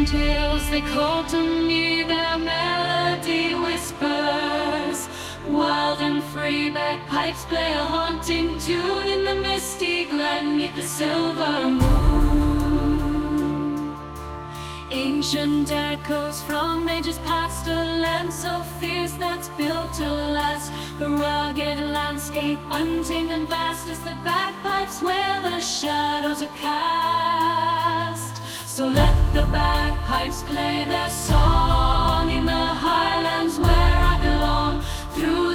tales, they call to me, their melody whispers. Wild and free bagpipes play a haunting tune in the misty glen 'neath the silver moon. Ancient echoes from ages past, a land so fierce that's built to last. A rugged landscape, untamed and vast, as the bagpipes where the shadows are cast. So let the bagpipes play their song in the highlands where I belong. Through